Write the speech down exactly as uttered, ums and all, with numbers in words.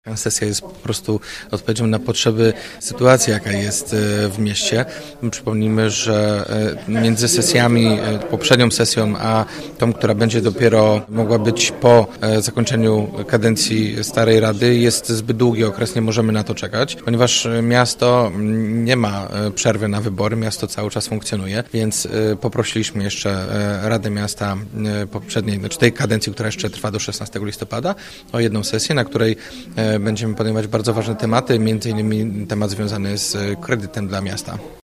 Sesja jest po prostu odpowiedzią na potrzeby sytuacji, jaka jest w mieście. Przypomnijmy, że między sesjami, poprzednią sesją, a tą, która będzie dopiero mogła być po zakończeniu kadencji Starej Rady, jest zbyt długi okres, nie możemy na to czekać, ponieważ miasto nie ma przerwy na wybory, miasto cały czas funkcjonuje, więc poprosiliśmy jeszcze Radę Miasta poprzedniej, znaczy tej kadencji, która jeszcze trwa do szesnastego listopada, o jedną sesję, na której będziemy podejmować bardzo ważne tematy, między innymi temat związany z kredytem dla miasta.